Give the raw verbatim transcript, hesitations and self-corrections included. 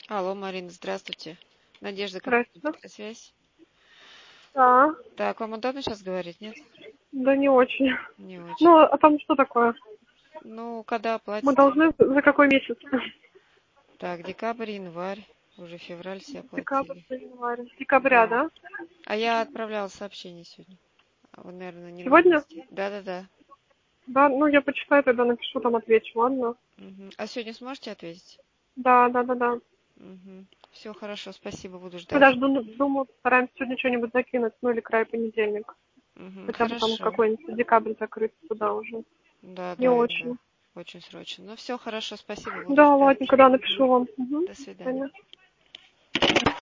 Алло, Марина, здравствуйте. Надежда, Здравствуйте. компьютерная связь. Да. Так, вам удобно сейчас говорить, нет? Да не очень. Не очень. Ну, а там что такое? Ну, когда Мы оплатите? должны за какой месяц? Так, декабрь, январь, уже февраль все Декабрь, оплатили. январь. Декабря, Да. да? А я отправляла сообщение сегодня. А вы, наверное, не на Сегодня? месте. Да-да-да. Да, ну я почитаю, тогда напишу, там отвечу, ладно? Мгм. А сегодня сможете ответить? Да, да, да, да. Угу. Все хорошо, спасибо, буду ждать. Подожду, думаю, постараемся сегодня что-нибудь закинуть, ну или край понедельник. Угу. Хотя бы там Хорошо. какой-нибудь декабрь закрыть туда уже. Да, Не да, да. очень. Очень срочно. Ну, все хорошо, спасибо, буду Да, ждать. ладненько, да, Мгм. напишу вам. Угу. До свидания. Понятно.